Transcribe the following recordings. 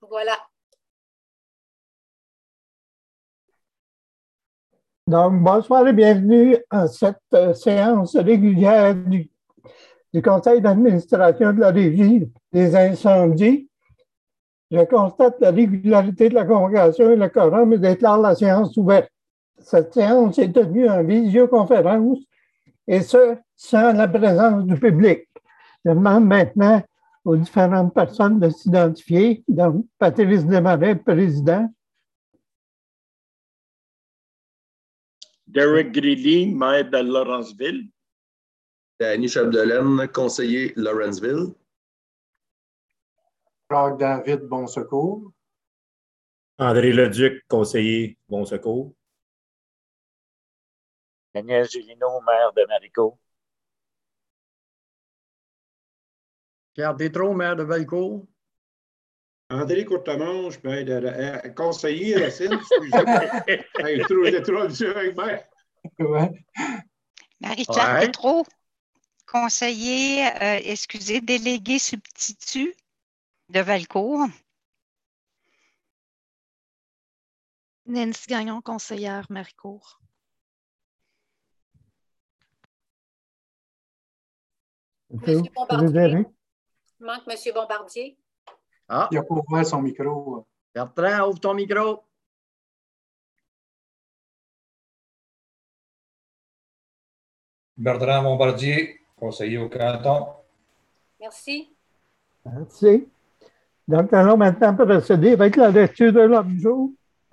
Voilà. Donc, bonsoir et bienvenue à cette séance régulière du Conseil d'administration de la Régie des incendies. Je constate la régularité de la convocation et le quorum et déclare la séance ouverte. Cette séance est tenue en visioconférence et ce, sans la présence du public. Je demande maintenant aux différentes personnes de s'identifier. Donc, Patrice Desmarais, président. Derek Greeley, maire de Lawrenceville. Danny Chapdelaine, conseiller Lawrenceville. Jacques David, Bon Secours. André Leduc, conseiller Bon Secours. Daniel Gélino, maire de Maricourt. Pierre Détrault, maire de Valcourt. André Courtemanche, conseiller Racine, excusez. trop habitué avec maire. Marie-Claire Tétrault, conseiller, délégué substitut de Valcourt. Nancy Gagnon, conseillère Maricourt. Monsieur Bombardier. Il manque Monsieur Bombardier. Ah. Il a pas ouvert son micro. Bertrand, ouvre ton micro. Bertrand Bombardier, conseiller au canton. Merci. Merci. Donc, nous allons maintenant procéder avec la lecture de l'ordre du jour.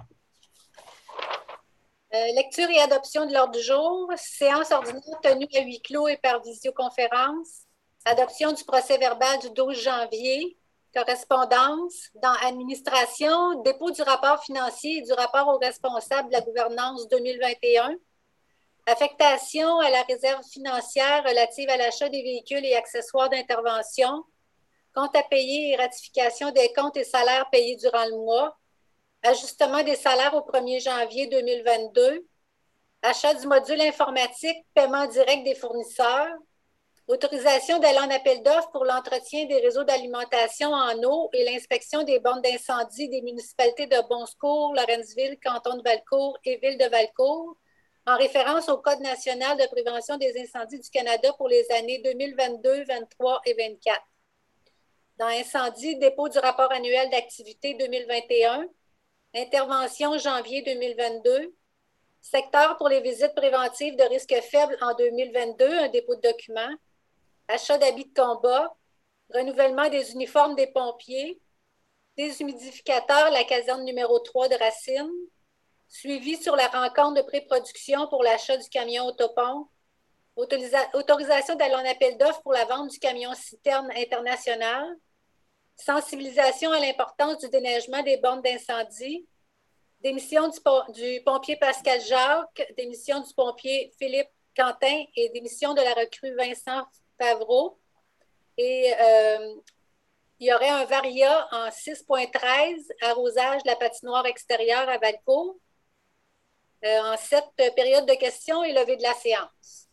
Lecture et adoption de l'ordre du jour. Séance ordinaire tenue à huis clos et par visioconférence. Adoption du procès-verbal du 12 janvier. Correspondance dans administration. Dépôt du rapport financier et du rapport aux responsables de la gouvernance 2021. Affectation à la réserve financière relative à l'achat des véhicules et accessoires d'intervention. Comptes à payer et ratification des comptes et salaires payés durant le mois. Ajustement des salaires au 1er janvier 2022, achat du module informatique, paiement direct des fournisseurs, autorisation d'aller en appel d'offres pour l'entretien des réseaux d'alimentation en eau et l'inspection des bornes d'incendie des municipalités de Bon Secours, Lawrenceville, canton de Valcourt et ville de Valcourt, en référence au Code national de prévention des incendies du Canada pour les années 2022, 2023 et 2024. Dans Incendie, dépôt du rapport annuel d'activité 2021, intervention janvier 2022. Secteur pour les visites préventives de risques faibles en 2022, un dépôt de documents. Achat d'habits de combat. Renouvellement des uniformes des pompiers. Déshumidificateur, la caserne numéro 3 de Racine. Suivi sur la rencontre de pré-production pour l'achat du camion autopont. Autorisation d'aller en appel d'offres pour la vente du camion citerne international. Sensibilisation à l'importance du déneigement des bornes d'incendie, démission du pompier Pascal Jacques, démission du pompier Philippe Quentin et démission de la recrue Vincent Favreau. Et il y aurait un varia en 6.13, arrosage de la patinoire extérieure à Valcourt, en cette période de questions et levée de la séance.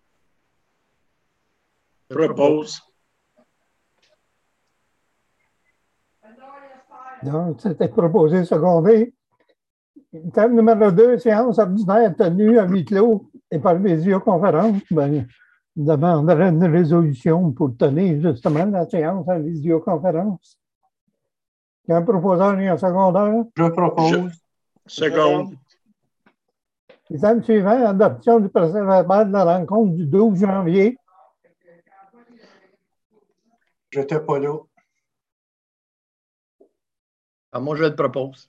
Propose. Donc, c'était proposé secondé. Thème numéro 2, séance ordinaire tenue à huis clos et par visioconférence. Bien, je demanderai une résolution pour tenir justement la séance en visioconférence. Il y a un proposeur et un secondeur. Je propose. Seconde. Thème suivant, adoption du procès-verbal de la rencontre du 12 janvier. Je n'étais pas là. Ah, moi, je le propose.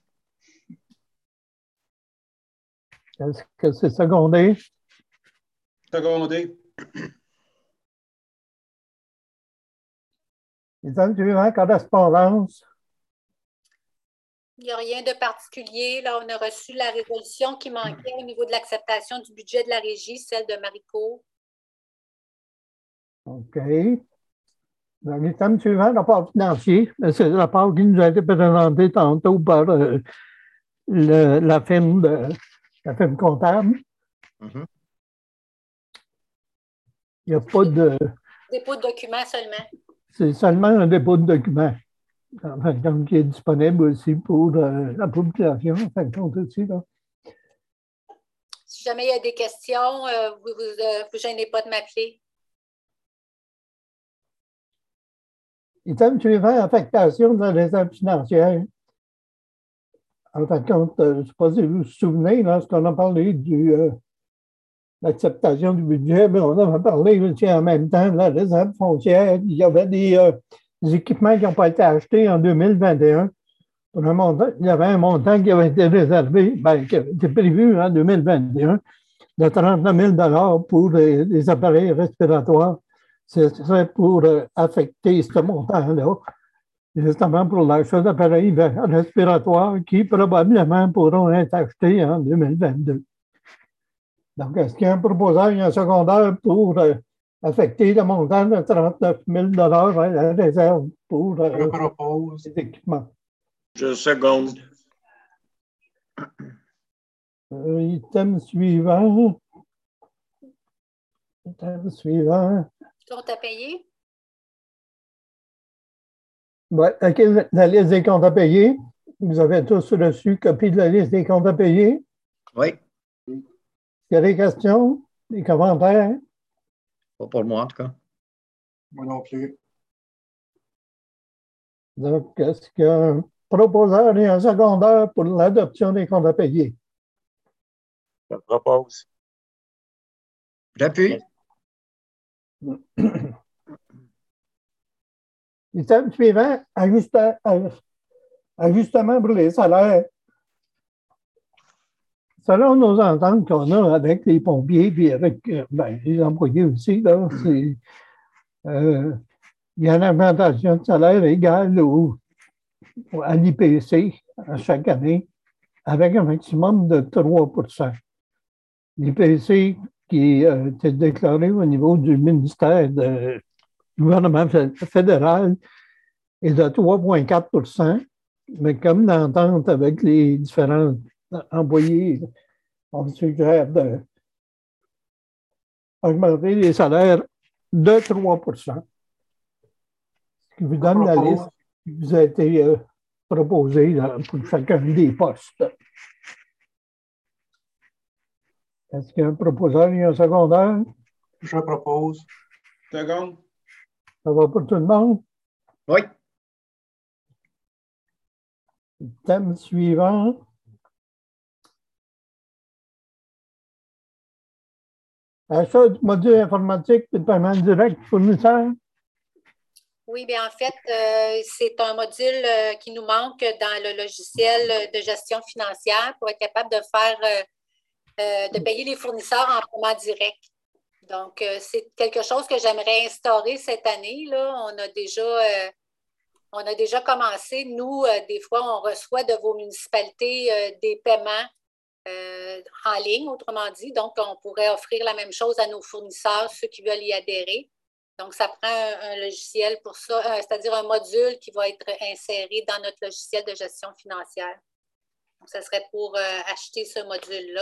Est-ce que c'est secondé? Secondé. Thème suivant, correspondance. Il n'y a rien de particulier. Là, on a reçu la résolution qui manquait au niveau de l'acceptation du budget de la régie, celle de Maricourt. OK. Donc, le thème suivant, rapport financier. C'est le rapport qui nous a été présenté tantôt par la firme comptable. Mm-hmm. Il n'y a pas de... Dépôt de documents seulement. C'est seulement un dépôt de documents. en fin de compte, qui est disponible aussi pour la population, en fin de compte aussi. Là. Si jamais il y a des questions, vous vous gênez pas de m'appeler. Item suivant, affectation de la réserve financière. En fin de compte, je ne sais pas si vous vous souvenez, lorsqu'on a parlé de l'acceptation du budget, mais on avait parlé aussi en même temps de la réserve foncière. Il y avait des équipements qui n'ont pas été achetés en 2021. Il y avait un montant qui avait été réservé, qui avait été prévu en 2021, de 39 000 pour les appareils respiratoires. Ce serait pour affecter ce montant-là, justement pour l'achat d'appareils respiratoires qui probablement pourront être achetés en 2022. Donc, est-ce qu'il y a un proposeur et un secondaire pour affecter le montant de 39 000 à la réserve pour les équipements? Je seconde. Item suivant. Compte à payer? Ouais, OK, la liste des comptes à payer. Vous avez tous reçu copie de la liste des comptes à payer? Oui. Il y a des questions, des commentaires? Pas pour moi, en tout cas. Moi non plus. Donc, est-ce qu'il y a un proposeur et un secondaire pour l'adoption des comptes à payer? Je propose. J'appuie. Item suivant, ajustement pour les salaires. Selon nos ententes qu'on a avec les pompiers et avec les employés aussi, là, il y a une augmentation de salaire égale à l'IPC à chaque année, avec un maximum de 3 %. L'IPC qui est déclaré au niveau du ministère du gouvernement fédéral est de 3,4 %, mais comme l'entente avec les différents employés, on suggère d'augmenter les salaires de 3 %. Ce qui vous donne la liste qui vous a été proposée pour chacun des postes. Est-ce qu'il y a un proposeur et un secondaire? Je propose. Seconde. Ça va pour tout le monde? Oui. Thème suivant. Achat du module informatique de paiement direct fournisseur. Oui, bien en fait, c'est un module qui nous manque dans le logiciel de gestion financière pour être capable de faire, de payer les fournisseurs en paiement direct. Donc, c'est quelque chose que j'aimerais instaurer cette année. Là. On a déjà commencé. Nous, des fois, on reçoit de vos municipalités des paiements en ligne, autrement dit. Donc, on pourrait offrir la même chose à nos fournisseurs, ceux qui veulent y adhérer. Donc, ça prend un logiciel pour ça, c'est-à-dire un module qui va être inséré dans notre logiciel de gestion financière. Donc, ça serait pour acheter ce module-là.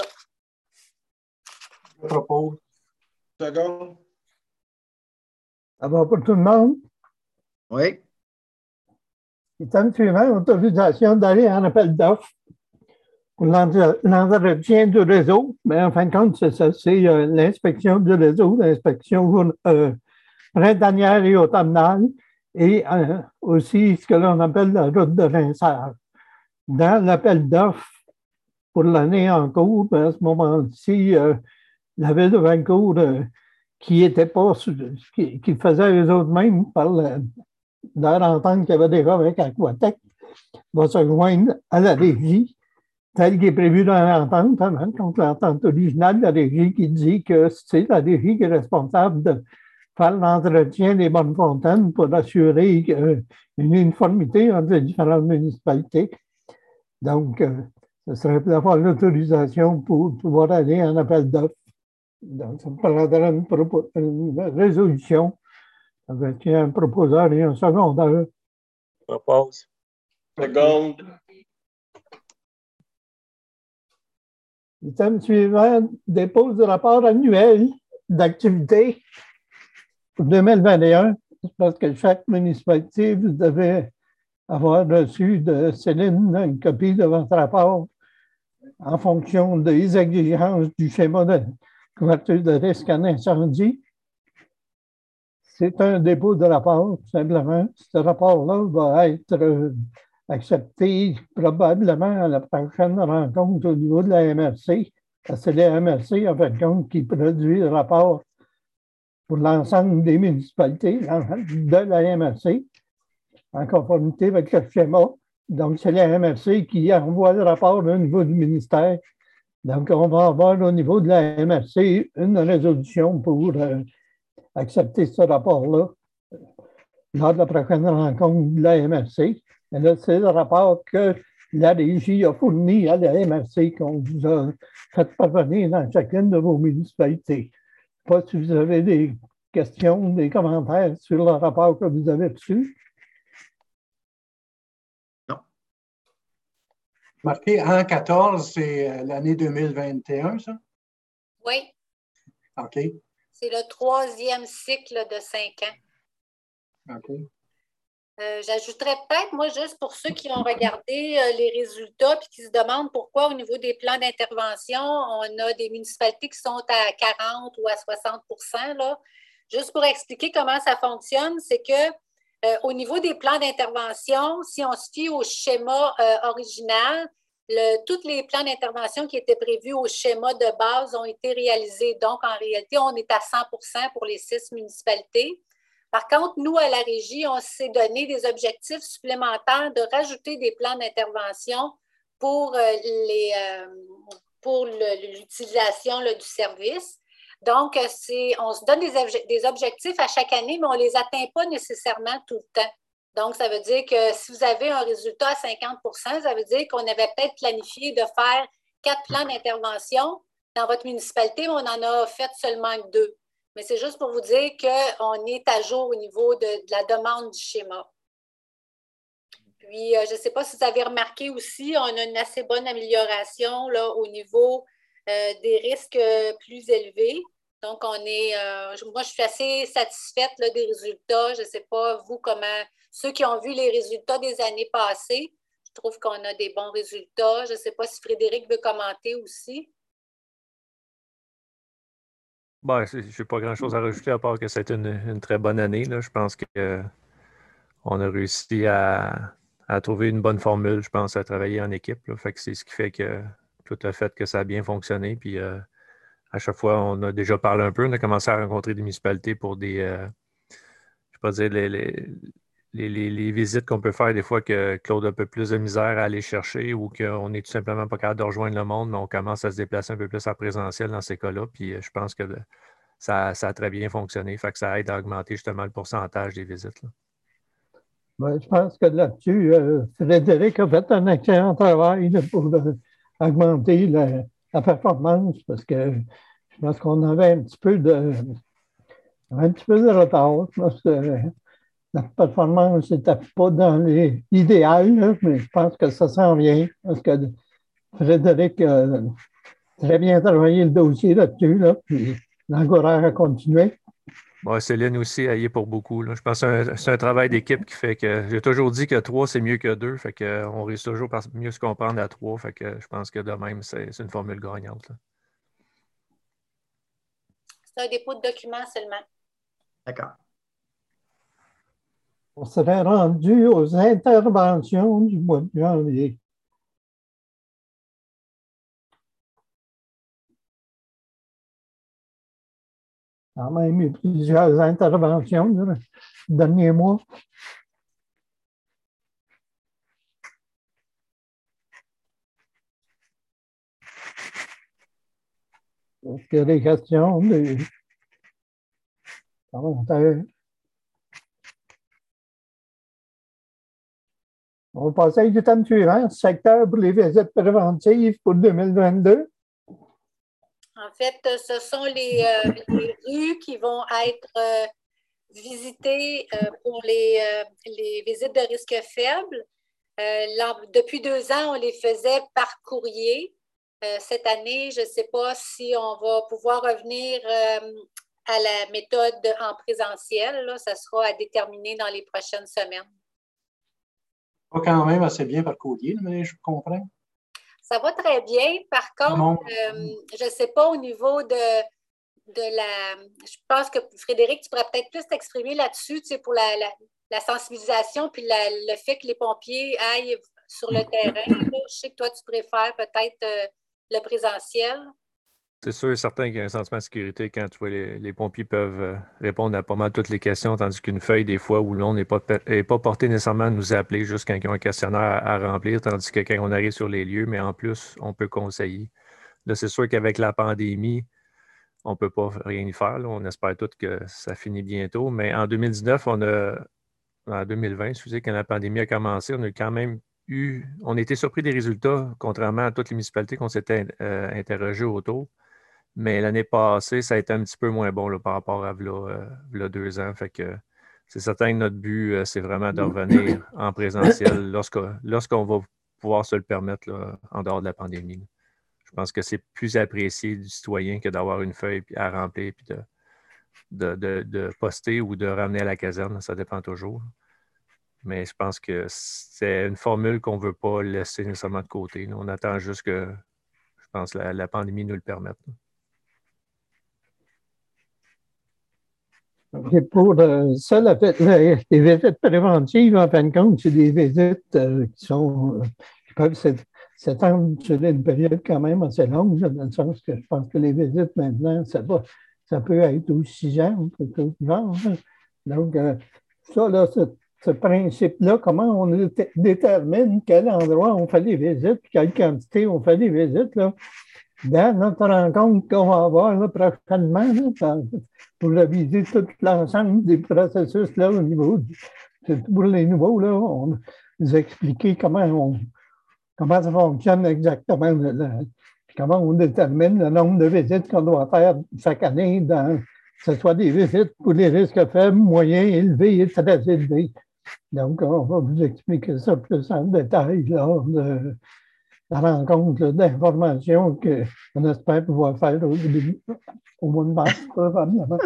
Je propose. Seconde. Ça va pour tout le monde? Oui. Item suivant, autorisation d'aller en appel d'offres pour l'entretien du réseau. Mais en fin de compte, c'est ça, c'est l'inspection du réseau, l'inspection printanière et automnale, et aussi ce que l'on appelle la route de rinçage. Dans l'appel d'offres pour l'année en cours, à ce moment-ci, la ville de Vancouver, qui était pas, qui faisait eux-mêmes par leur entente qu'il y avait déjà avec Aquatech, va se joindre à la régie, telle qui est prévue dans l'entente, contre l'entente originale de la régie qui dit que c'est la régie qui est responsable de faire l'entretien des bonnes fontaines pour assurer une uniformité entre les différentes municipalités. Donc, ce serait d'avoir l'autorisation pour pouvoir aller en appel d'offres. Donc, ça prendra une résolution avec un proposeur et un secondaire. Propose. Seconde. Item suivant, dépose de rapport annuel d'activité pour 2021. Je pense que chaque municipalité, vous devez avoir reçu de Céline une copie de votre rapport en fonction des exigences du schéma de couverture de risque en incendie. C'est un dépôt de rapport, tout simplement. Ce rapport-là va être accepté probablement à la prochaine rencontre au niveau de la MRC. C'est la MRC, en fin de compte, qui produit le rapport pour l'ensemble des municipalités de la MRC, en conformité avec le schéma. Donc, c'est la MRC qui envoie le rapport au niveau du ministère. Donc, on va avoir au niveau de la MRC une résolution pour accepter ce rapport-là lors de la prochaine rencontre de la MRC. Et là, c'est le rapport que la Régie a fourni à la MRC qu'on vous a fait parvenir dans chacune de vos municipalités. Je ne sais pas si vous avez des questions, des commentaires sur le rapport que vous avez reçu. Non. Marqué en 14, c'est l'année 2021, ça? Oui. OK. C'est le 3e cycle de 5 ans. OK. J'ajouterais peut-être, moi, juste pour ceux qui ont regardé les résultats et qui se demandent pourquoi au niveau des plans d'intervention, on a des municipalités qui sont à 40 ou à 60 là. Juste pour expliquer comment ça fonctionne, c'est que au niveau des plans d'intervention, si on se fie au schéma original, tous les plans d'intervention qui étaient prévus au schéma de base ont été réalisés. Donc, en réalité, on est à 100 pour les 6 municipalités. Par contre, nous, à la Régie, on s'est donné des objectifs supplémentaires de rajouter des plans d'intervention pour l'utilisation du service. Donc, on se donne des objectifs à chaque année, mais on ne les atteint pas nécessairement tout le temps. Donc, ça veut dire que si vous avez un résultat à 50 ça veut dire qu'on avait peut-être planifié de faire 4 plans d'intervention dans votre municipalité, mais on en a fait seulement 2. Mais c'est juste pour vous dire qu'on est à jour au niveau de la demande du schéma. Puis, je ne sais pas si vous avez remarqué aussi, on a une assez bonne amélioration là, au niveau des risques plus élevés. Donc, moi, je suis assez satisfaite là, des résultats. Je ne sais pas, vous, comment, ceux qui ont vu les résultats des années passées, je trouve qu'on a des bons résultats. Je ne sais pas si Frédéric veut commenter aussi. Bon, je n'ai pas grand-chose à rajouter à part que c'était une très bonne année. Là. Je pense qu'on a réussi à trouver une bonne formule, je pense, à travailler en équipe. Là. Fait que c'est ce qui fait que tout a fait que ça a bien fonctionné. Puis à chaque fois, on a déjà parlé un peu. On a commencé à rencontrer des municipalités pour des, je ne sais pas dire, les visites qu'on peut faire des fois que Claude a un peu plus de misère à aller chercher ou qu'on n'est tout simplement pas capable de rejoindre le monde, mais on commence à se déplacer un peu plus en présentiel dans ces cas-là. Puis je pense que ça a très bien fonctionné. Fait que ça aide à augmenter justement le pourcentage des visites. Là. Ben, je pense que là-dessus, Frédéric a fait un excellent travail là, pour augmenter la performance parce que je pense qu'on avait un petit peu de retard. Parce que la performance n'était pas dans l'idéal, mais je pense que ça s'en vient parce que Frédéric a très bien travaillé le dossier là-dessus, là, puis l'encourage à continuer. Ouais, Céline aussi, elle y est pour beaucoup. Là. Je pense que c'est un travail d'équipe qui fait que j'ai toujours dit que 3, c'est mieux que 2. Fait qu'on réussit toujours par mieux se comprendre à 3. Fait que je pense que de même, c'est une formule gagnante. Là. C'est un dépôt de documents seulement. D'accord. On serait rendu aux interventions du mois de janvier. Quand même eu plusieurs interventions dans le dernier mois. Est-ce qu'il y a des questions, des commentaires? On va passer à l'item suivant, secteur pour les visites préventives pour 2022. En fait, ce sont les rues qui vont être visitées pour les visites de risque faible. Depuis 2 ans, on les faisait par courrier. Cette année, je ne sais pas si on va pouvoir revenir à la méthode en présentiel. Là. Ça sera à déterminer dans les prochaines semaines. Pas quand même assez bien par courrier, mais je comprends. Ça va très bien. Par contre, je ne sais pas au niveau de la... Je pense que Frédéric, tu pourrais peut-être plus t'exprimer là-dessus, tu sais, pour la sensibilisation puis le fait que les pompiers aillent sur le terrain. Là. Je sais que toi, tu préfères peut-être le présentiel. C'est sûr et certain qu'il y a un sentiment de sécurité quand tu vois les pompiers peuvent répondre à pas mal toutes les questions, tandis qu'une feuille, des fois, où l'on n'est pas porté nécessairement à nous appeler juste quand ils ont un questionnaire à remplir, tandis que quand on arrive sur les lieux, mais en plus, on peut conseiller. Là, c'est sûr qu'avec la pandémie, on ne peut pas rien y faire. Là. On espère tous que ça finit bientôt. Mais en 2019, en 2020, excusez, quand la pandémie a commencé, on a quand même on a été surpris des résultats, contrairement à toutes les municipalités qu'on s'était interrogées autour. Mais l'année passée, ça a été un petit peu moins bon là, par rapport à v'là 2 ans. Fait que c'est certain que notre but, c'est vraiment de revenir en présentiel lorsqu'on va pouvoir se le permettre là, en dehors de la pandémie. Je pense que c'est plus apprécié du citoyen que d'avoir une feuille à remplir puis de poster ou de ramener à la caserne. Ça dépend toujours. Mais je pense que c'est une formule qu'on ne veut pas laisser nécessairement de côté. Là. On attend juste que, je pense, la pandémie nous le permette. Et pour ça, les visites préventives, en fin de compte, c'est des visites qui peuvent s'étendre sur une période quand même assez longue, dans le sens que je pense que les visites maintenant, ça peut être aussi 6 ans, quelque chose du genre. Donc, ça, là, ce principe-là, comment on détermine quel endroit on fait les visites, quelle quantité on fait les visites, là, dans notre rencontre qu'on va avoir là, prochainement, là, pour réviser tout l'ensemble des processus là, au niveau pour les nouveaux, là, on nous expliquer comment ça fonctionne exactement, puis comment on détermine le nombre de visites qu'on doit faire chaque année, que ce soit des visites pour les risques faibles, moyens, élevés et très élevés. Donc, on va vous expliquer ça plus en détail lors de la rencontre d'informations qu'on espère pouvoir faire au mois de mars, probablement.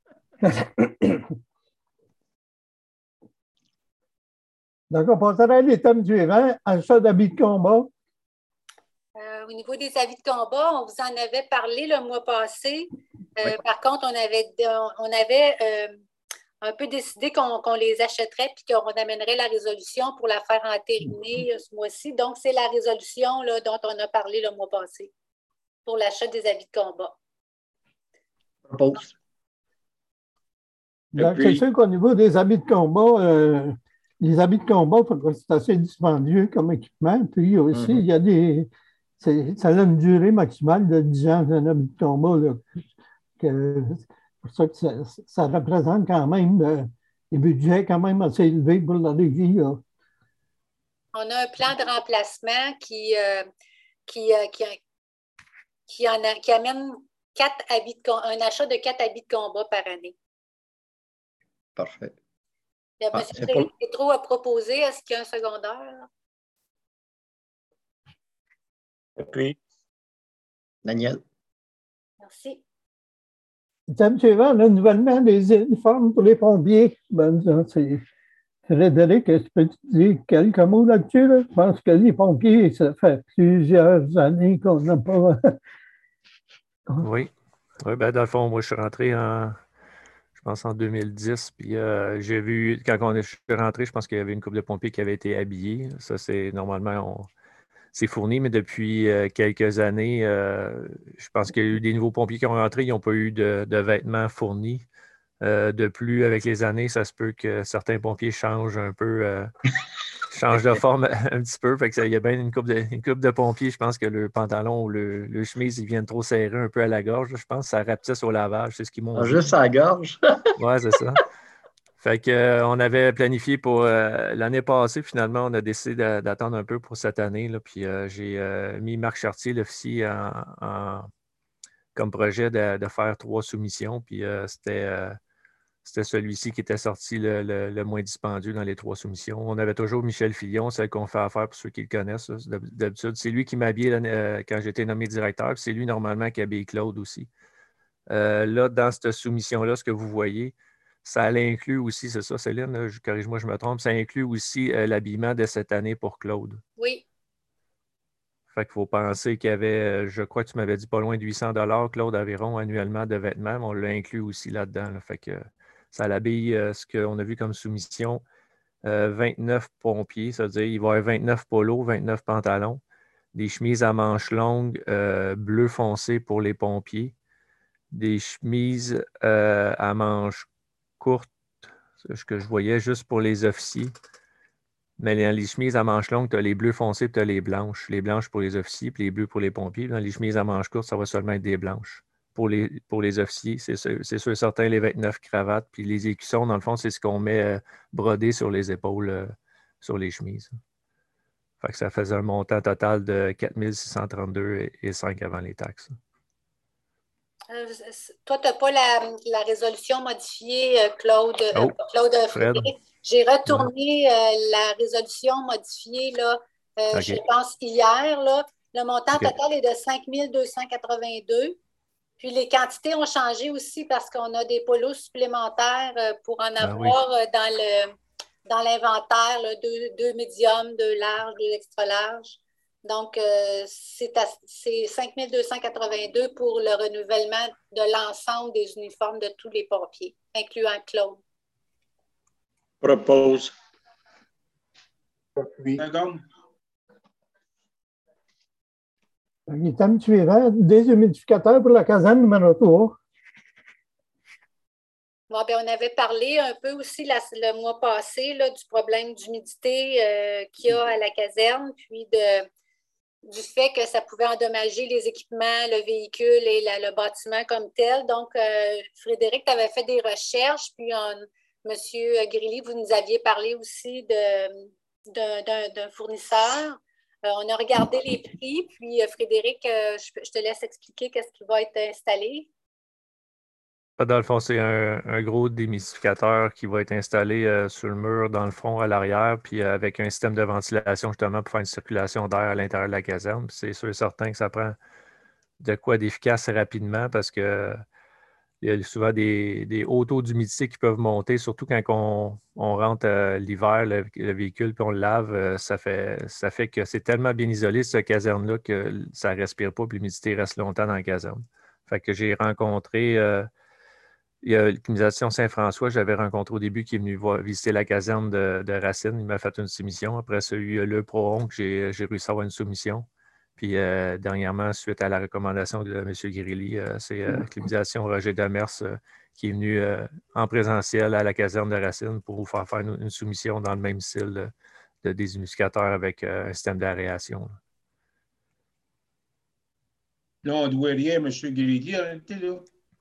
Donc, on passera à l'étape suivant, achat d'habits de combat. Au niveau des avis de combat, on vous en avait parlé le mois passé. Par contre, on avait un peu décidé qu'on les achèterait puis qu'on amènerait la résolution pour la faire entériner ce mois-ci. Donc, c'est la résolution là, dont on a parlé le mois passé pour l'achat des habits de combat. Propose. Donc, c'est sûr qu'au niveau des habits de combat, les habits de combat, c'est assez dispendieux comme équipement. Puis aussi, il y a ça a une durée maximale de 10 ans d'un habit de combat. Là, c'est pour ça que ça représente quand même des budgets quand même assez élevés pour la régie. Là. On a un plan de remplacement qui amène un achat de 4 habits de combat par année. Parfait. Il y a M. Petro à proposer. Est-ce qu'il y a un secondaire? Et puis, Daniel. Merci. Thème suivant, le renouvellement des uniformes pour les pompiers. C'est Frédéric, est-ce que tu dis quelques mots là-dessus? Là? Je pense que les pompiers, ça fait plusieurs années qu'on n'a pas... Oui. Ben, dans le fond, moi, je suis rentré je pense en 2010, puis j'ai vu, quand je suis rentré, je pense qu'il y avait une couple de pompiers qui avaient été habillés. Ça, c'est normalement, c'est fourni, mais depuis quelques années, je pense qu'il y a eu des nouveaux pompiers qui ont rentré, ils n'ont pas eu de vêtements fournis. De plus, avec les années, ça se peut que certains pompiers changent un peu, changent de forme un petit peu. Fait que il y a bien une couple de pompiers, je pense que le pantalon ou le chemise, ils viennent trop serrer un peu à la gorge. Je pense que ça rapetisse au lavage, c'est ce qu'ils m'ont dit. Juste à la gorge. Oui, c'est ça. Fait qu'on avait planifié pour l'année passée, finalement, on a décidé d'attendre un peu pour cette année. Là, puis j'ai mis Marc Chartier, l'officier, comme projet de faire 3 soumissions. Puis c'était celui-ci qui était sorti le moins dispendieux dans les 3 soumissions. On avait toujours Michel Fillon, celle qu'on fait affaire pour ceux qui le connaissent. D'habitude, c'est lui qui m'habillait quand j'étais nommé directeur. Puis c'est lui, normalement, qui habille Claude aussi. Là, dans cette soumission-là, ce que vous voyez, ça inclut aussi, c'est ça, Céline, corrige-moi, je me trompe, ça inclut aussi l'habillement de cette année pour Claude. Oui. Fait qu'il faut penser qu'il y avait, je crois que tu m'avais dit pas loin de 800 $ Claude, environ annuellement de vêtements, mais on l'a inclus aussi là-dedans. Là. Fait que ça l'habille ce qu'on a vu comme soumission, 29 pompiers, ça veut dire il va y avoir 29 polos, 29 pantalons, des chemises à manches longues bleu foncé pour les pompiers, des chemises à manches courtes, ce que je voyais juste pour les officiers. Mais dans les chemises à manches longues, tu as les bleus foncés et tu as les blanches. Les blanches pour les officiers puis les bleus pour les pompiers. Dans les chemises à manches courtes, ça va seulement être des blanches. Pour les officiers, c'est sûr certain, les 29 cravates. Puis les écussons, dans le fond, c'est ce qu'on met brodé sur les épaules, sur les chemises. Fait que ça faisait un montant total de 4 632,05 avant les taxes. Toi, tu n'as pas la résolution modifiée, Claude Frédéric. J'ai retourné la résolution modifiée, là, je pense, hier. Là. Le montant total est de 5 282. Puis les quantités ont changé aussi parce qu'on a des polos supplémentaires pour en avoir dans l'inventaire, deux médiums, 2 larges, 2 extra larges. Donc, c'est 5 282 pour le renouvellement de l'ensemble des uniformes de tous les pompiers, incluant Claude. Propose. Second. Item suivant, déshumidificateur pour la caserne numéro 3. Bon, ben, on avait parlé un peu aussi le mois passé là, du problème d'humidité qu'il y a à la caserne, puis du fait que ça pouvait endommager les équipements, le véhicule et le bâtiment comme tel. Donc, Frédéric, tu avais fait des recherches, puis M. Grilly, vous nous aviez parlé aussi d'un fournisseur. On a regardé les prix, puis Frédéric, je te laisse expliquer qu'est-ce qui va être installé. Dans le fond, c'est un gros démystificateur qui va être installé sur le mur, dans le fond, à l'arrière, puis avec un système de ventilation, justement, pour faire une circulation d'air à l'intérieur de la caserne. Puis c'est sûr et certain que ça prend de quoi d'efficace rapidement parce que il y a souvent des hauts taux d'humidité qui peuvent monter, surtout quand on rentre l'hiver, le véhicule, puis on le lave, ça fait que c'est tellement bien isolé, cette caserne-là, que ça ne respire pas, puis l'humidité reste longtemps dans la caserne. Fait que j'ai rencontré, il y a l'Optimisation Saint-François, j'avais rencontré au début, qui est venu visiter la caserne de Racine. Il m'a fait une soumission. Après ça, il y a eu le Pro-On que j'ai réussi à avoir une soumission. Puis dernièrement, suite à la recommandation de M. Grilly, c'est Climatisation Roger Demers qui est venu en présentiel à la caserne de Racine pour vous faire une soumission dans le même style de déshumidificateur avec un système d'aération. Là, on ne doit rien à M. Grilly, en réalité, là.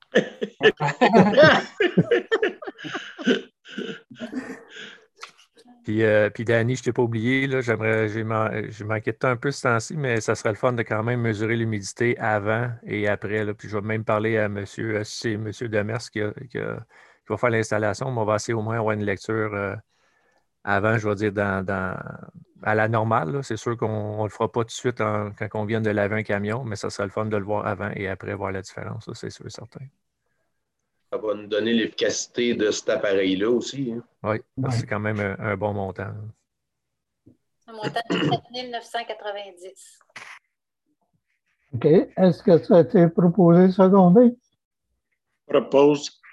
Puis Danny, je ne t'ai pas oublié, là, j'ai manqué de temps un peu ce temps-ci, mais ça serait le fun de quand même mesurer l'humidité avant et après. Là. Puis je vais même parler à c'est M. Demers qui va faire l'installation, mais on va essayer au moins avoir une lecture avant, je vais dire, à la normale. C'est sûr qu'on ne le fera pas tout de suite quand on vient de laver un camion, mais ça serait le fun de le voir avant et après, voir la différence. Ça, c'est sûr et certain. Ça va nous donner l'efficacité de cet appareil-là aussi. Hein? Oui, c'est quand même un bon montant. Un montant de 7 990. OK. Est-ce que ça a été proposé secondé? Propose.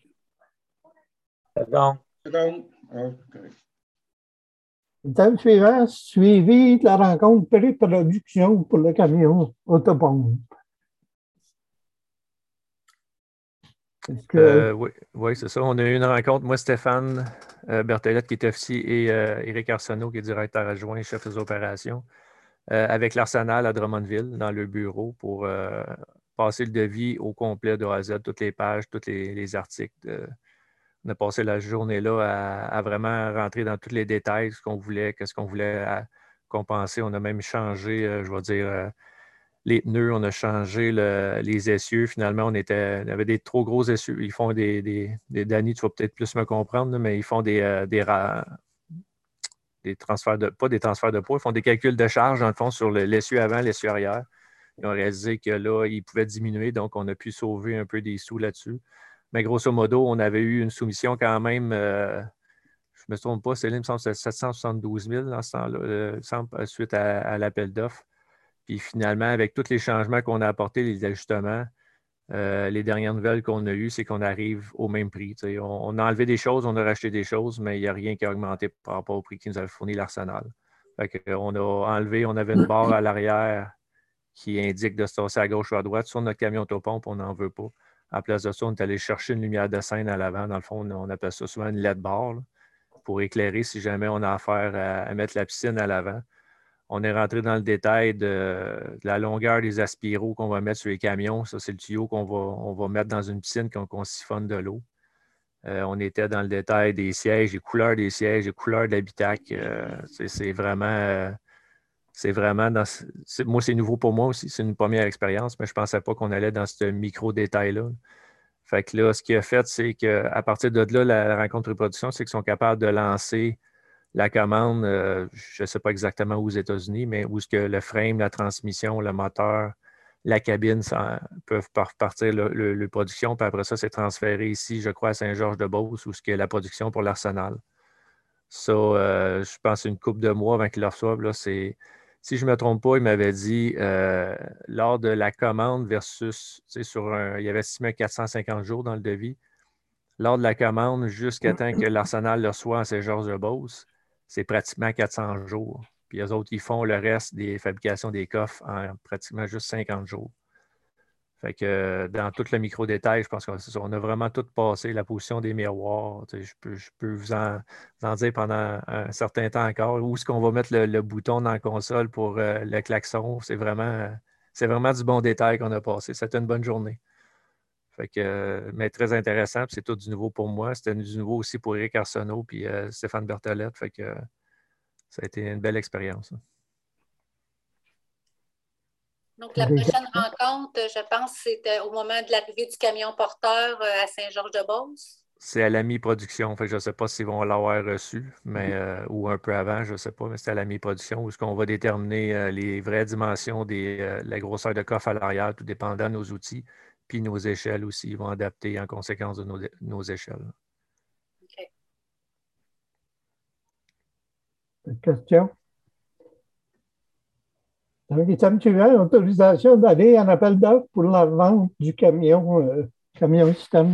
Second. Second. Okay. Item suivant, suivi de la rencontre pré-production pour le camion autopompe. Oui, c'est ça. On a eu une rencontre, moi, Stéphane Berthelette, qui est officier, et Éric Arsenault, qui est directeur adjoint, chef des opérations, avec l'Arsenal à Drummondville, dans le bureau, pour passer le devis au complet de A à Z, toutes les pages, tous les articles. On a passé la journée là à vraiment rentrer dans tous les détails, qu'est-ce qu'on voulait compenser. On a même changé, je vais dire, les pneus, on a changé les essieux. Finalement, on avait des trop gros essieux. Ils font Danny, tu vas peut-être plus me comprendre, mais ils font des transferts pas des transferts de poids, ils font des calculs de charge, dans le fond, sur l'essieu avant, l'essieu arrière. Ils ont réalisé que là, ils pouvaient diminuer, donc on a pu sauver un peu des sous là-dessus. Mais grosso modo, on avait eu une soumission quand même, je ne me trompe pas, Céline, il me semble que c'était 772 000 dans ce temps-là, suite à l'appel d'offres. Puis finalement, avec tous les changements qu'on a apportés, les ajustements, les dernières nouvelles qu'on a eues, c'est qu'on arrive au même prix. On a enlevé des choses, on a racheté des choses, mais il n'y a rien qui a augmenté par rapport au prix qui nous avait fourni l'Arsenal. On a enlevé, on avait une barre à l'arrière qui indique de se tasser à gauche ou à droite. Sur notre camion autopompe, on n'en veut pas. À la place de ça, on est allé chercher une lumière de scène à l'avant. Dans le fond, on appelle ça souvent une LED bar là, pour éclairer si jamais on a affaire à mettre la piscine à l'avant. On est rentré dans le détail de la longueur des aspiros qu'on va mettre sur les camions. Ça, c'est le tuyau qu'on va mettre dans une piscine quand on siphonne de l'eau. On était dans le détail des sièges, les couleurs des sièges, les couleurs de l'habitacle. C'est vraiment moi, c'est nouveau pour moi aussi. C'est une première expérience, mais je ne pensais pas qu'on allait dans ce micro-détail-là. Fait que là, ce qu'il a fait, c'est qu'à partir de là, la rencontre de production, c'est qu'ils sont capables de lancer la commande, je ne sais pas exactement où aux États-Unis, mais où est-ce que le frame, la transmission, le moteur, la cabine peuvent partir le production, puis après ça, c'est transféré ici, je crois, à Saint-Georges-de-Beauce, où est-ce que la production pour l'Arsenal. Ça, je pense une couple de mois avant qu'ils le reçoivent, là, si je ne me trompe pas, il m'avait dit, lors de la commande versus, il y avait estimé 450 jours dans le devis, lors de la commande jusqu'à temps que l'Arsenal le reçoit à Saint-Georges-de-Beauce, c'est pratiquement 400 jours. Puis eux autres, ils font le reste des fabrications des coffres en pratiquement juste 50 jours. Fait que dans tout le micro-détail, je pense qu'on a vraiment tout passé, la position des miroirs. Je peux vous en dire pendant un certain temps encore. Où est-ce qu'on va mettre le bouton dans la console pour le klaxon? C'est vraiment du bon détail qu'on a passé. C'était une bonne journée. Fait que, mais très intéressant, c'est tout du nouveau pour moi. C'était du nouveau aussi pour Éric Arsenault et Stéphane Berthollet. Fait que ça a été une belle expérience. Donc, la prochaine rencontre, je pense, c'est au moment de l'arrivée du camion porteur à Saint-Georges-de-Beauce. C'est à la mi-production. Fait que je ne sais pas s'ils vont l'avoir reçu, mais, ou un peu avant, je ne sais pas, mais c'est à la mi-production où est-ce qu'on va déterminer les vraies dimensions de la grosseur de coffre à l'arrière, tout dépendant de nos outils. Puis nos échelles aussi, ils vont adapter en conséquence de nos échelles. OK. Question? Donc, item suivant, autorisation d'aller en appel d'offres pour la vente du camion système.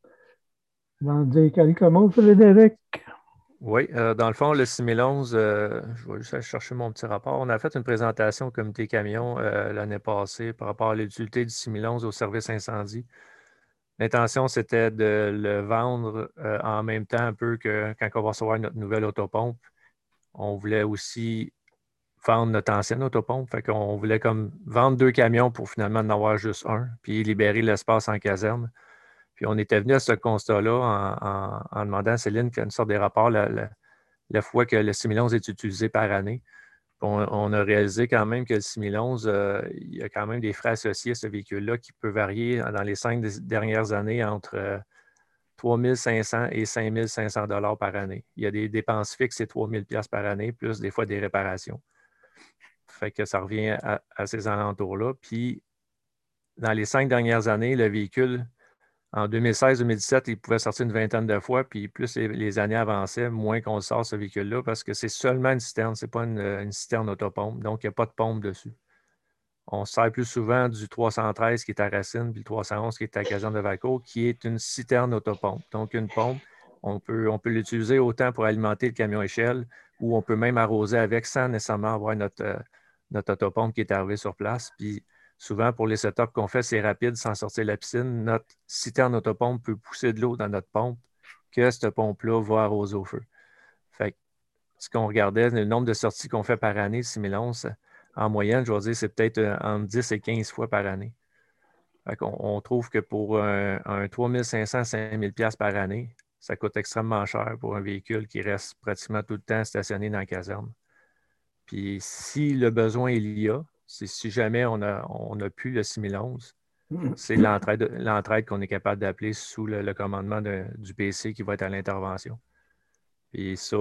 Vous en dire quelques mots, Frédéric? Oui, dans le fond, le 6011, je vais juste aller chercher mon petit rapport. On a fait une présentation au comité camion l'année passée par rapport à l'utilité du 6011 au service incendie. L'intention, c'était de le vendre en même temps un peu que quand on va recevoir notre nouvelle autopompe. On voulait aussi vendre notre ancienne autopompe. Fait qu'on voulait comme vendre 2 camions pour finalement en avoir juste un, puis libérer l'espace en caserne. Puis on était venu à ce constat-là en demandant à Céline qu'elle nous sorte des rapports la fois que le 6011 est utilisé par année. On a réalisé quand même que le 6011, il y a quand même des frais associés à ce véhicule-là qui peut varier dans les 5 dernières années entre 3 500 et 5 500 $ par année. Il y a des dépenses fixes, c'est 3 000 $ par année, plus des fois des réparations. Fait que ça revient à ces alentours-là. Puis, dans les 5 dernières années, le véhicule, en 2016-2017, il pouvait sortir une vingtaine de fois, puis plus les années avançaient, moins qu'on sort ce véhicule-là, parce que c'est seulement une citerne, ce n'est pas une citerne autopompe, donc il n'y a pas de pompe dessus. On se sert plus souvent du 313 qui est à Racine, puis le 311 qui est à Caserne de Valcourt, qui est une citerne autopompe. Donc, une pompe, on peut l'utiliser autant pour alimenter le camion échelle, ou on peut même arroser avec sans nécessairement avoir notre autopompe qui est arrivée sur place. Puis, souvent, pour les setups qu'on fait, c'est rapide sans sortir de la piscine. Notre citerne autopompe peut pousser de l'eau dans notre pompe que cette pompe-là va arroser au feu. Fait que, ce qu'on regardait, le nombre de sorties qu'on fait par année, 6011, en moyenne, je vais dire, c'est peut-être entre 10 et 15 fois par année. Fait qu'on, on trouve que pour un 3 500 à 5 000 $ par année, ça coûte extrêmement cher pour un véhicule qui reste pratiquement tout le temps stationné dans la caserne. Puis si le besoin il y a, si jamais on a plus le 6011, c'est l'entraide qu'on est capable d'appeler sous le commandement du PC qui va être à l'intervention. Puis ça,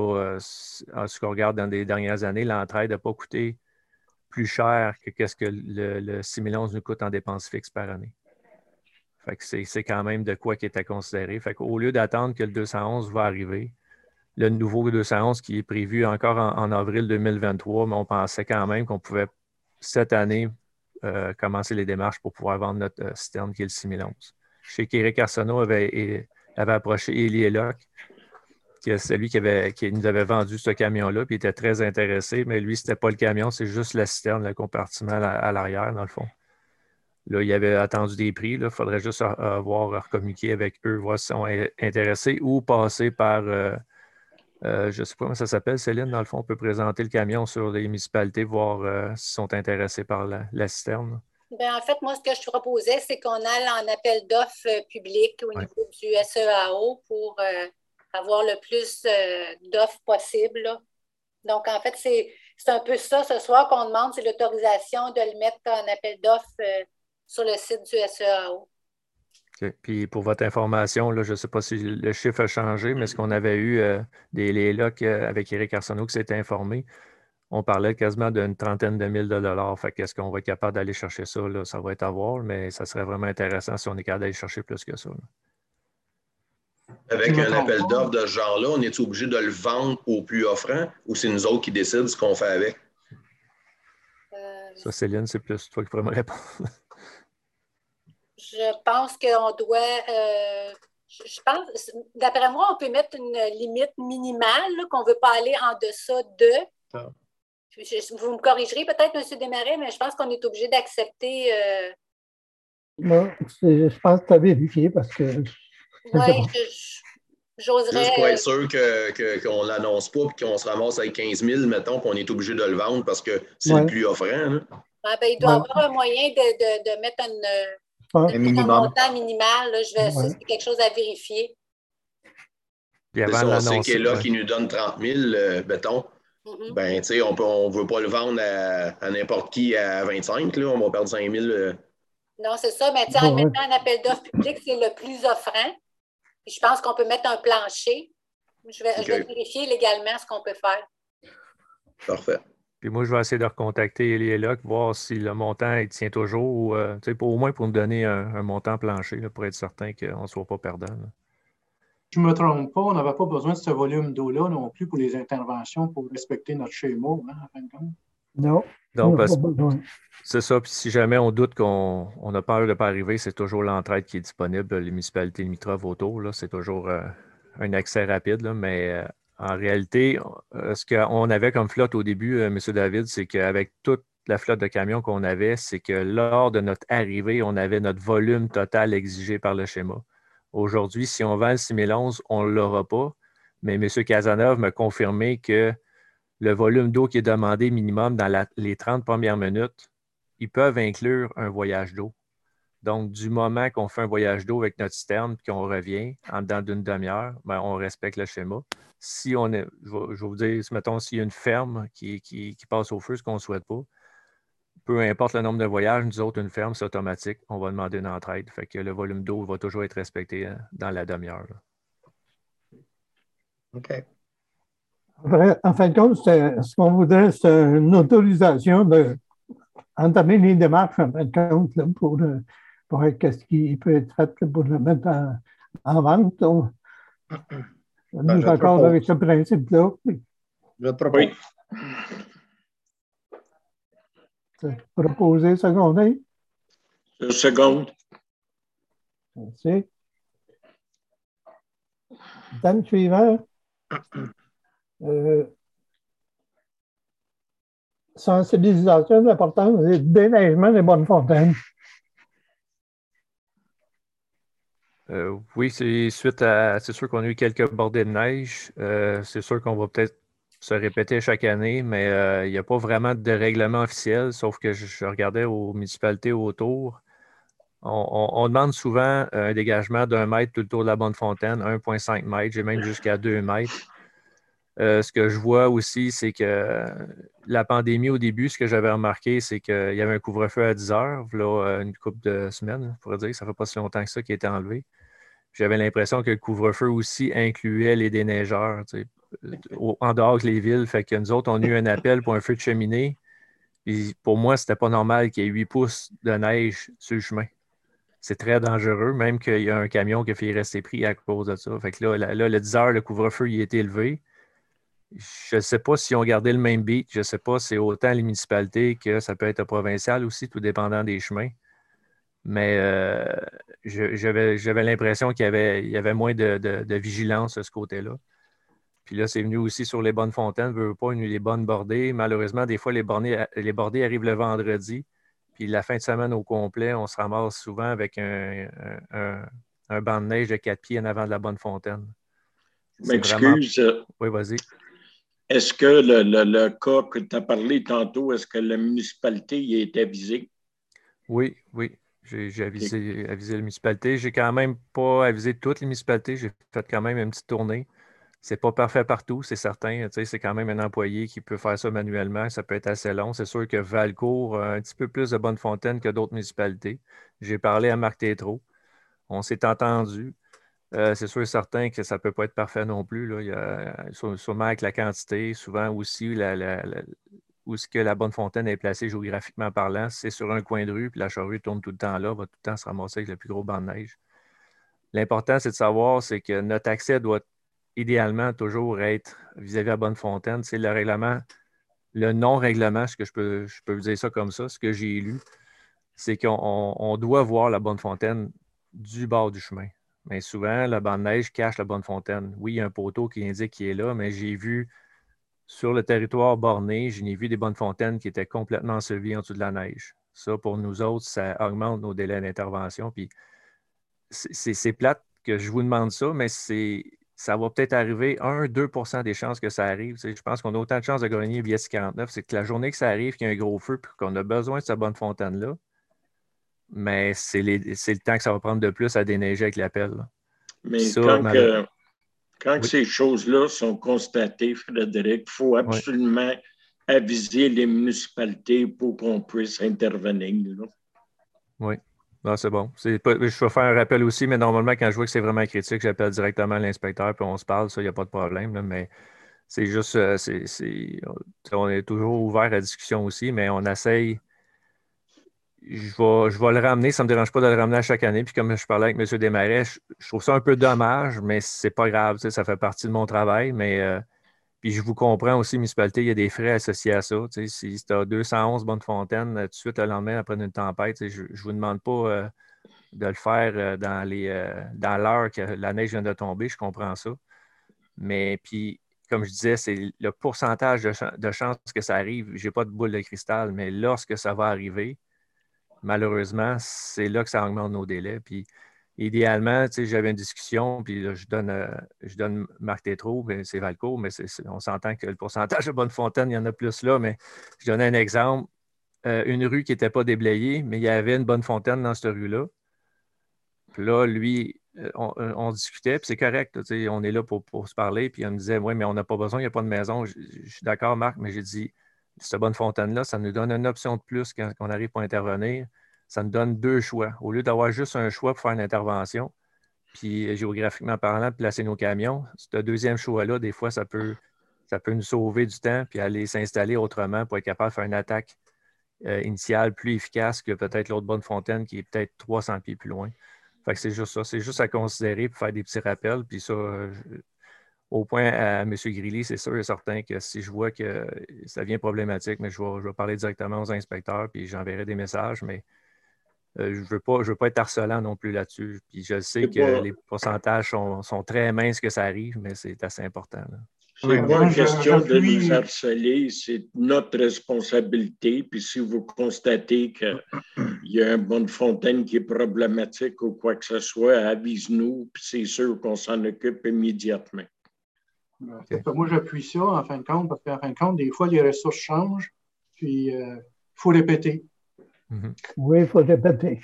ce qu'on regarde dans les dernières années, l'entraide n'a pas coûté plus cher que ce que le 6011 nous coûte en dépenses fixes par année. Fait que c'est quand même de quoi qui est à considérer. Fait qu'au lieu d'attendre que le 211 va arriver, le nouveau 211 qui est prévu encore en avril 2023, mais on pensait quand même qu'on pouvait, cette année, commencer les démarches pour pouvoir vendre notre citerne qui est le 6011. Je sais qu'Éric Arsenault avait approché Élie Locke, qui est celui qui nous avait vendu ce camion-là, puis il était très intéressé, mais lui, ce n'était pas le camion, c'est juste la citerne, le compartiment à l'arrière, dans le fond. Là, il avait attendu des prix. Il faudrait juste communiquer avec eux, voir s'ils sont intéressés ou passer par, je ne sais pas comment ça s'appelle, Céline, dans le fond, on peut présenter le camion sur les municipalités, voir s'ils sont intéressés par la citerne. Bien, en fait, moi, ce que je proposais, c'est qu'on aille en appel d'offres public au niveau du SEAO pour avoir le plus d'offres possible, là. Donc, en fait, c'est un peu ça ce soir qu'on demande, c'est l'autorisation de le mettre en appel d'offres sur le site du SEAO. Okay. Puis pour votre information, là, je ne sais pas si le chiffre a changé, mais ce qu'on avait eu les locs avec Éric Arsenault qui s'était informé, on parlait quasiment d'une trentaine de mille de dollars. Fait qu'est-ce qu'on va être capable d'aller chercher ça? Là? Ça va être à voir, mais ça serait vraiment intéressant si on est capable d'aller chercher plus que ça. Là. Avec un appel d'offres de ce genre-là, on est obligé de le vendre au plus offrant ou c'est nous autres qui décident ce qu'on fait avec? Ça, Céline, c'est plus toi qui pourrais me répondre. Je pense qu'on doit... je pense, d'après moi, on peut mettre une limite minimale, là, qu'on ne veut pas aller en deçà de. Vous me corrigerez peut-être, M. Desmarais, mais je pense qu'on est obligé d'accepter... Non, je pense que tu as vérifié parce que... Oui, j'oserais... Juste pour être sûr qu'on ne l'annonce pas et qu'on se ramasse avec 15 000, mettons, qu'on est obligé de le vendre parce que c'est le plus offrant. Hein? Ah, ben, il doit y avoir un moyen de mettre un montant minimal. Là, c'est quelque chose à vérifier. Puis avant on sait qu'il est là qui nous donne 30 000, mettons. Ben, tu sais, on ne veut pas le vendre à n'importe qui à 25, là, on va perdre 5 000. Non, c'est ça, mais en mettant un appel d'offres public, c'est le plus offrant. Puis je pense qu'on peut mettre un plancher. Je vais vérifier légalement ce qu'on peut faire. Parfait. Puis moi, je vais essayer de recontacter Elie Locke, voir si le montant il tient toujours, au moins pour nous donner un montant plancher, là, pour être certain qu'on ne soit pas perdant. Là. Je ne me trompe pas, on n'avait pas besoin de ce volume d'eau-là non plus pour les interventions, pour respecter notre schéma, hein, en fin de compte. Non. Donc, c'est ça. Puis si jamais on doute qu'on a peur de ne pas arriver, c'est toujours l'entraide qui est disponible, les municipalités limitrophes autour. Là, c'est toujours un accès rapide. Là, mais en réalité, ce qu'on avait comme flotte au début, M. David, c'est qu'avec toute la flotte de camions qu'on avait, c'est que lors de notre arrivée, on avait notre volume total exigé par le schéma. Aujourd'hui, si on vend le 6011, on ne l'aura pas. Mais M. Cazeneuve m'a confirmé que le volume d'eau qui est demandé minimum dans les 30 premières minutes, ils peuvent inclure un voyage d'eau. Donc, du moment qu'on fait un voyage d'eau avec notre citerne et qu'on revient en dedans d'une demi-heure, ben, on respecte le schéma. Si on est, je vais vous dire, mettons, s'il y a une ferme qui passe au feu, ce qu'on ne souhaite pas, peu importe le nombre de voyages, nous autres, une ferme, c'est automatique. On va demander une entraide. Fait que le volume d'eau va toujours être respecté dans la demi-heure. OK. En fin de compte, ce qu'on voudrait, c'est une autorisation d'entamer les démarches, en fin de compte, là, pour voir ce qui peut être fait pour le mettre en vente. On est d'accord avec ce principe-là. Je propose. Proposer, seconder. Seconde. Merci. Thème suivant. Sensibilisation de l'importance du déneigement des bonnes fontaines. Oui, c'est suite à. C'est sûr qu'on a eu quelques bordées de neige. C'est sûr qu'on va peut-être se répéter chaque année, mais il n'y a pas vraiment de règlement officiel, sauf que je regardais aux municipalités autour. On demande souvent un dégagement d'1 mètre tout le tour de la bonne fontaine, 1,5 mètres, j'ai même jusqu'à 2 mètres. Ce que je vois aussi, c'est que la pandémie au début, ce que j'avais remarqué, c'est qu'il y avait un couvre-feu à 10 heures, là, une couple de semaines, je pourrais dire, ça ne fait pas si longtemps que ça qui a été enlevé. J'avais l'impression que le couvre-feu aussi incluait les déneigeurs, en dehors des villes. Fait que nous autres, on a eu un appel pour un feu de cheminée. Puis pour moi, c'était pas normal qu'il y ait 8 pouces de neige sur le chemin. c'est très dangereux, même qu'il y a un camion qui a fait rester pris à cause de ça. Fait que là, le 10 heures, le couvre-feu il a été élevé. Je ne sais pas si on gardait le même beat. Je ne sais pas si c'est autant les municipalités que ça peut être provincial aussi, tout dépendant des chemins. Mais j'avais l'impression qu'il y avait moins de vigilance de ce côté-là. Puis là, c'est venu aussi sur les bonnes fontaines, veut pas, les bonnes bordées. Malheureusement, des fois, les bordées arrivent le vendredi. Puis la fin de semaine au complet, on se ramasse souvent avec un banc de neige de 4 pieds en avant de la bonne fontaine. M'excuse. Oui, vas-y. Est-ce que le cas que tu as parlé tantôt, est-ce que la municipalité y est avisée? Oui. J'ai avisé la municipalité. J'ai quand même pas avisé toutes les municipalités. J'ai fait quand même une petite tournée. C'est pas parfait partout, c'est certain. C'est quand même un employé qui peut faire ça manuellement. Ça peut être assez long. C'est sûr que Valcourt a un petit peu plus de Bonnefontaine que d'autres municipalités. J'ai parlé à Marc Tétrault. On s'est entendu. C'est sûr et certain que ça ne peut pas être parfait non plus. Là. Il y a, sûrement avec la quantité, souvent aussi où est-ce que la Bonnefontaine est placée géographiquement parlant. C'est sur un coin de rue, puis la charrue tourne tout le temps là, va tout le temps se ramasser avec le plus gros banc de neige. L'important, c'est de savoir, c'est que notre accès doit idéalement toujours être vis-à-vis à Bonnefontaine. C'est le règlement, le non-règlement, ce que je peux vous dire ça comme ça, ce que j'ai lu, c'est qu'on doit voir la Bonnefontaine du bord du chemin. Mais souvent, le banc de neige cache la Bonnefontaine. Oui, il y a un poteau qui indique qu'il est là, mais j'ai vu sur le territoire borné, je n'ai vu des Bonnefontaines qui étaient complètement ensevelies en dessous de la neige. Ça, pour nous autres, ça augmente nos délais d'intervention. Puis c'est plate que je vous demande ça, mais ça va peut-être arriver 1-2 % des chances que ça arrive. Je pense qu'on a autant de chances de gagner via 49. C'est que la journée que ça arrive, qu'il y a un gros feu et qu'on a besoin de cette Bonnefontaine-là, mais c'est le temps que ça va prendre de plus à déneiger avec la pelle. Mais ça, quand oui. Ces choses-là sont constatées, Frédéric, il faut absolument aviser les municipalités pour qu'on puisse intervenir. Là. Oui. Non, c'est bon. Je vais faire un rappel aussi, mais normalement, quand je vois que c'est vraiment critique, j'appelle directement l'inspecteur puis on se parle, ça, il n'y a pas de problème. Là, mais c'est juste, on est toujours ouvert à la discussion aussi, mais on essaye. Je vais le ramener, ça ne me dérange pas de le ramener à chaque année. Puis comme je parlais avec M. Desmarais, je trouve ça un peu dommage, mais c'est pas grave, ça fait partie de mon travail. Mais puis je vous comprends aussi, municipalité, il y a des frais associés à ça. Si tu as 211 Bonnefontaine, tout de suite le lendemain après une tempête, je ne vous demande pas de le faire dans l'heure que la neige vient de tomber, je comprends ça. Mais puis, comme je disais, c'est le pourcentage de chances que ça arrive. Je n'ai pas de boule de cristal, mais lorsque ça va arriver, malheureusement, c'est là que ça augmente nos délais. Puis, idéalement, j'avais une discussion, puis là, je donne Marc Tétrault, c'est Valcourt, mais on s'entend que le pourcentage de Bonnefontaine, il y en a plus là, mais je donnais un exemple. Une rue qui n'était pas déblayée, mais il y avait une Bonnefontaine dans cette rue-là. Puis là, lui, on discutait, puis c'est correct, on est là pour se parler, puis il me disait, oui, mais on n'a pas besoin, il n'y a pas de maison. Je suis d'accord, Marc, mais j'ai dit, cette Bonnefontaine-là, ça nous donne une option de plus quand on arrive pour intervenir. Ça nous donne 2 choix. Au lieu d'avoir juste un choix pour faire une intervention, puis géographiquement parlant, placer nos camions, ce deuxième choix-là, des fois, ça peut nous sauver du temps, puis aller s'installer autrement pour être capable de faire une attaque initiale plus efficace que peut-être l'autre Bonnefontaine qui est peut-être 300 pieds plus loin. Fait que c'est juste ça. C'est juste à considérer pour faire des petits rappels. Puis ça, au point à M. Grilly, c'est sûr et certain que si je vois que ça devient problématique, mais je vais parler directement aux inspecteurs puis j'enverrai des messages, mais je ne veux pas être harcelant non plus là-dessus. Puis je sais que les pourcentages sont très minces que ça arrive, mais c'est assez important. Là. C'est pas une question de nous harceler, c'est notre responsabilité. Puis si vous constatez qu'il y a un Bonnefontaine qui est problématique ou quoi que ce soit, avise-nous, puis c'est sûr qu'on s'en occupe immédiatement. Okay. Moi, j'appuie ça en fin de compte, parce qu'en fin de compte, des fois, les ressources changent, puis il faut répéter. Mm-hmm. Oui, il faut répéter.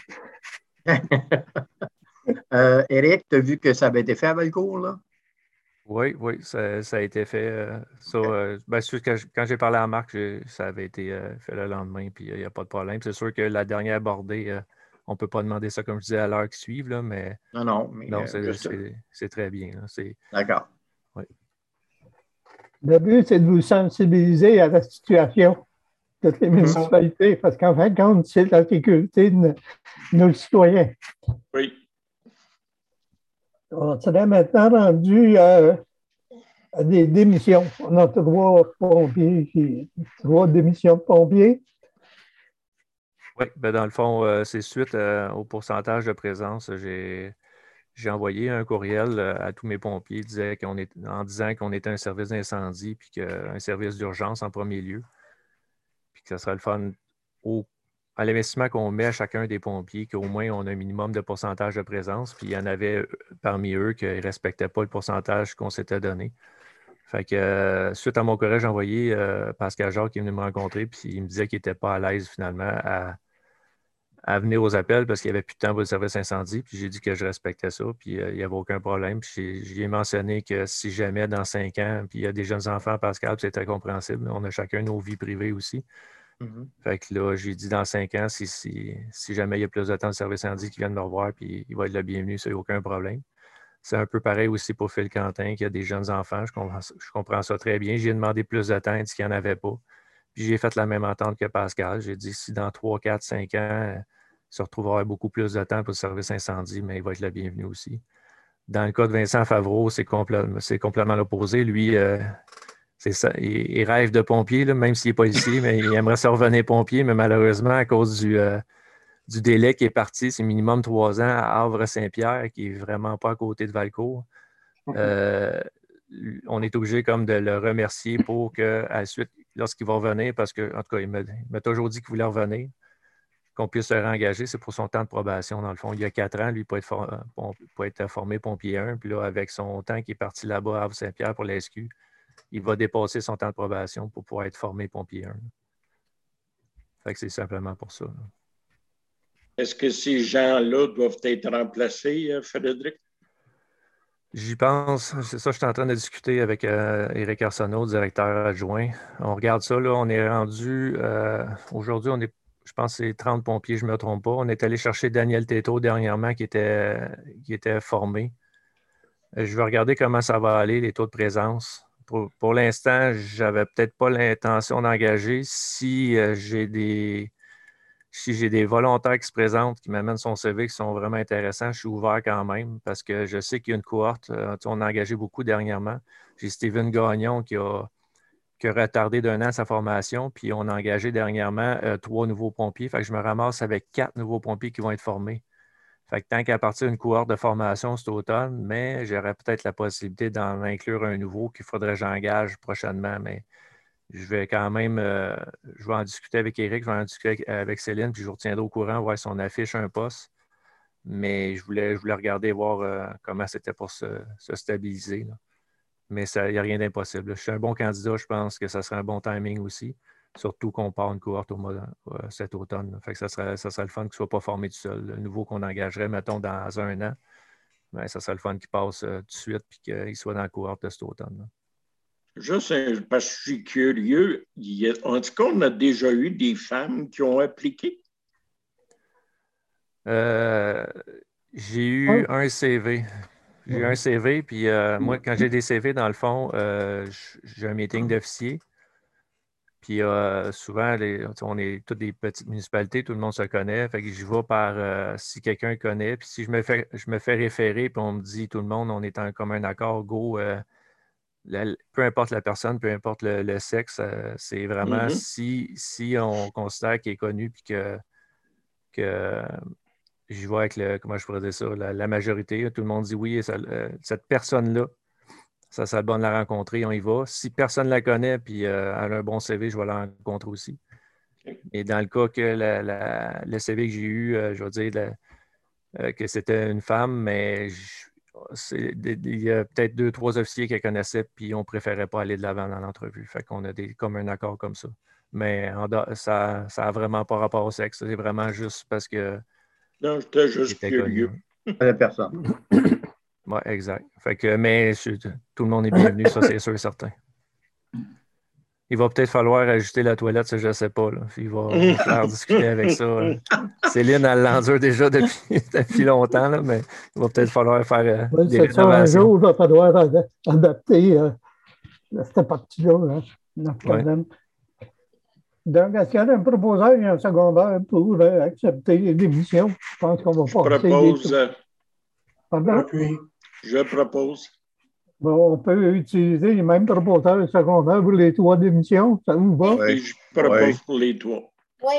Éric, tu as vu que ça avait été fait à Valcourt, là? Oui, ça a été fait. Quand j'ai parlé à Marc, ça avait été fait le lendemain, puis il n'y a pas de problème. C'est sûr que la dernière bordée, on ne peut pas demander ça, comme je disais, à l'heure qui suit, là, mais non, c'est très bien. D'accord. Oui. Le but, c'est de vous sensibiliser à la situation. toutes les municipalités, parce qu'en fin de compte, c'est la sécurité de nos citoyens. Oui. On serait maintenant rendu à des démissions. On a 3 démissions de pompiers. Oui, ben dans le fond, c'est suite au pourcentage de présence. J'ai envoyé un courriel à tous mes pompiers en disant qu'on était un service d'incendie puis un service d'urgence en premier lieu. Puis que ça serait le fun à l'investissement qu'on met à chacun des pompiers, qu'au moins on a un minimum de pourcentage de présence. Puis il y en avait parmi eux qui ne respectaient pas le pourcentage qu'on s'était donné. Fait que suite à mon courriel, j'ai envoyé Pascal Jacques qui est venu me rencontrer, puis il me disait qu'il n'était pas à l'aise finalement à venir aux appels parce qu'il n'y avait plus de temps pour le service incendie. Puis j'ai dit que je respectais ça, puis il n'y avait aucun problème. Puis j'ai mentionné que si jamais dans 5 ans, puis il y a des jeunes enfants, Pascal, c'est très compréhensible, on a chacun nos vies privées aussi. Mm-hmm. Fait que là, j'ai dit dans 5 ans, si jamais il y a plus de temps de service incendie qui viennent me revoir, puis il va être le bienvenu, ça, il n'y a aucun problème. C'est un peu pareil aussi pour Phil Quentin, qui a des jeunes enfants. Je comprends ça très bien. J'ai demandé plus de temps, il dit qu'il n'y en avait pas. Puis j'ai fait la même entente que Pascal. J'ai dit si dans 3, 4, 5 ans, il se retrouvera beaucoup plus de temps pour le service incendie, mais il va être le bienvenu aussi. Dans le cas de Vincent Favreau, c'est complètement l'opposé. Lui, c'est ça. Il rêve de pompier, là, même s'il n'est pas ici, mais il aimerait se revenir pompier, mais malheureusement, à cause du délai qui est parti, c'est minimum 3 ans à Havre-Saint-Pierre, qui n'est vraiment pas à côté de Valcourt. On est obligé comme de le remercier pour qu'à la suite, lorsqu'il va revenir, parce que, en tout cas, il m'a toujours dit qu'il voulait revenir, qu'on puisse se réengager, c'est pour son temps de probation, dans le fond. Il y a 4 ans, lui, pour être formé pompier 1, puis là, avec son temps qui est parti là-bas à Havre-Saint-Pierre pour la SQ, il va dépasser son temps de probation pour pouvoir être formé pompier 1. Fait que c'est simplement pour ça. Là. Est-ce que ces gens-là doivent être remplacés, Frédéric? J'y pense. C'est ça, je suis en train de discuter avec Éric Arsenault, directeur adjoint. On regarde ça, là, on est rendu... aujourd'hui, je pense que c'est 30 pompiers, je ne me trompe pas. On est allé chercher Daniel Této dernièrement qui était formé. Je vais regarder comment ça va aller, les taux de présence. Pour l'instant, je n'avais peut-être pas l'intention d'engager. Si j'ai des volontaires qui se présentent, qui m'amènent son CV, qui sont vraiment intéressants, je suis ouvert quand même parce que je sais qu'il y a une cohorte. On a engagé beaucoup dernièrement. J'ai Steven Gagnon qui a retardé d'1 an sa formation, puis on a engagé dernièrement 3 nouveaux pompiers. Fait que je me ramasse avec 4 nouveaux pompiers qui vont être formés. Fait que tant qu'à partir d'une cohorte de formation cet automne, mais j'aurais peut-être la possibilité d'en inclure un nouveau qu'il faudrait que j'engage prochainement, mais je vais quand même, je vais en discuter avec Éric, je vais en discuter avec Céline, puis je vous retiendrai au courant, voir si on affiche un poste. Mais je voulais regarder, voir comment c'était pour se stabiliser. Là. Mais il n'y a rien d'impossible. Je suis un bon candidat, je pense que ça serait un bon timing aussi. Surtout qu'on part une cohorte cet automne. Là. Fait que ça serait le fun qu'il ne soit pas formé tout seul. Le nouveau qu'on engagerait, mettons, dans 1 an, bien, ça serait le fun qu'il passe tout de suite et qu'il soit dans la cohorte de cet automne. Là. Juste parce que je suis curieux, en tout cas, on a déjà eu des femmes qui ont appliqué? J'ai eu un CV. J'ai eu un CV, puis moi, quand j'ai des CV, dans le fond, j'ai un meeting d'officiers. Puis souvent, on est toutes des petites municipalités, tout le monde se connaît. Fait que j'y vais par si quelqu'un connaît. Puis si je me fais référer, puis on me dit tout le monde, on est en commun accord, go. Peu importe la personne, peu importe le sexe, c'est vraiment si on considère qu'il est connu puis que j'y vais avec comment je pourrais dire ça, la majorité, tout le monde dit oui, cette personne-là, ça serait bon de la rencontrer, on y va. Si personne ne la connaît puis elle a un bon CV, je vais la rencontrer aussi. Et dans le cas que le CV que j'ai eu, je vais dire que c'était une femme, mais il y a peut-être 2, 3 officiers qu'elle connaissait, puis on ne préférait pas aller de l'avant dans l'entrevue. Fait qu'on a comme un accord comme ça. Mais ça n'a vraiment pas rapport au sexe. C'est vraiment juste parce que. Non, j'étais juste curieux. La personne. Oui, exact. Fait que, mais tout le monde est bienvenu, ça, c'est sûr et certain. Il va peut-être falloir ajuster la toilette, ça, je ne sais pas. Là. Il va falloir discuter avec ça. Céline, elle l'endure déjà depuis longtemps, là, mais il va peut-être falloir faire des rénovations. Un jour, il va falloir adapter cette partie-là, le problème. Donc, est-ce qu'il y a un proposeur et un secondaire pour accepter l'émission? Je pense qu'on va pas Pardon? Je propose. Bon, on peut utiliser les mêmes proposeurs secondaires pour les 3 démissions. Ça vous va? Oui, je propose pour les 3. Oui.